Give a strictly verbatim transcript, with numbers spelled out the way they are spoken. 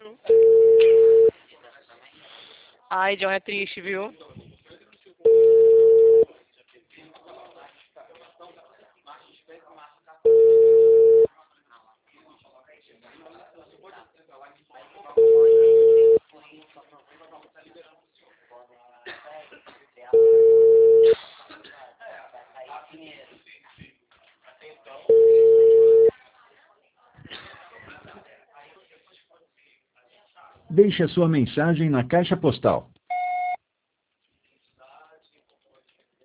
Ai, John, é triste, viu? Deixe a sua mensagem na caixa postal